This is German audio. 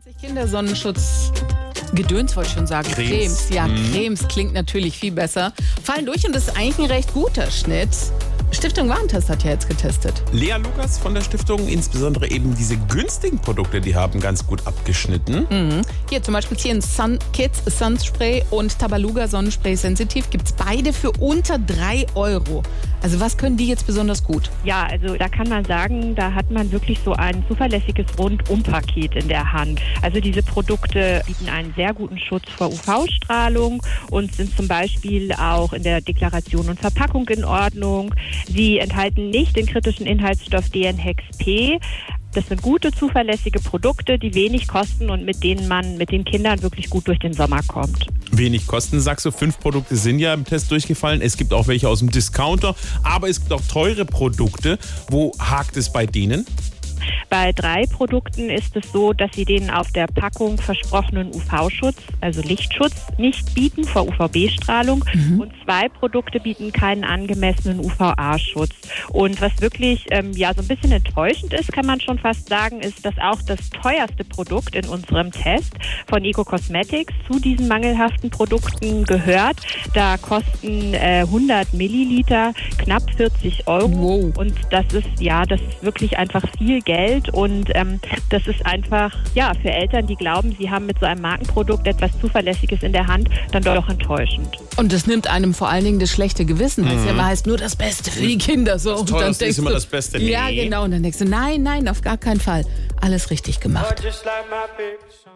Kindersonnenschutz. Gedöns wollte ich schon sagen. Cremes. Ja, Cremes klingt natürlich viel besser. Fallen durch und ist eigentlich ein recht guter Schnitt. Stiftung Warentest hat ja jetzt getestet. Lea Lukas von der Stiftung, insbesondere eben diese günstigen Produkte, die haben ganz gut abgeschnitten. Hier zum Beispiel Sun Kids Sunspray und Tabaluga Sonnenspray Sensitiv gibt es beide für unter 3 €. Also was können die jetzt besonders gut? Ja, also da kann man sagen, da hat man wirklich so ein zuverlässiges Rundumpaket in der Hand. Also diese Produkte bieten einen sehr guten Schutz vor UV-Strahlung und sind zum Beispiel auch in der Deklaration und Verpackung in Ordnung. Sie enthalten nicht den kritischen Inhaltsstoff DNHEX-P. Das sind gute, zuverlässige Produkte, die wenig kosten und mit denen man mit den Kindern wirklich gut durch den Sommer kommt. Wenig kosten, sagst du. 5 Produkte sind ja im Test durchgefallen. Es gibt auch welche aus dem Discounter, aber es gibt auch teure Produkte. Wo hakt es bei denen? Bei 3 Produkten ist es so, dass sie den auf der Packung versprochenen UV-Schutz, also Lichtschutz, nicht bieten vor UVB-Strahlung. Und 2 Produkte bieten keinen angemessenen UVA-Schutz. Und was wirklich so ein bisschen enttäuschend ist, kann man schon fast sagen, ist, dass auch das teuerste Produkt in unserem Test von Eco Cosmetics zu diesen mangelhaften Produkten gehört. Da kosten 100 Milliliter knapp 40 €. Wow. Und das ist wirklich einfach viel Geld. Und das ist einfach, für Eltern, die glauben, sie haben mit so einem Markenprodukt etwas Zuverlässiges in der Hand, dann doch enttäuschend. Und das nimmt einem vor allen Dingen das schlechte Gewissen, weil es ja immer heißt, nur das Beste für die Kinder. So. Und dann ist immer das Beste. Ja, genau. Und dann denkst du, nein, auf gar keinen Fall. Alles richtig gemacht.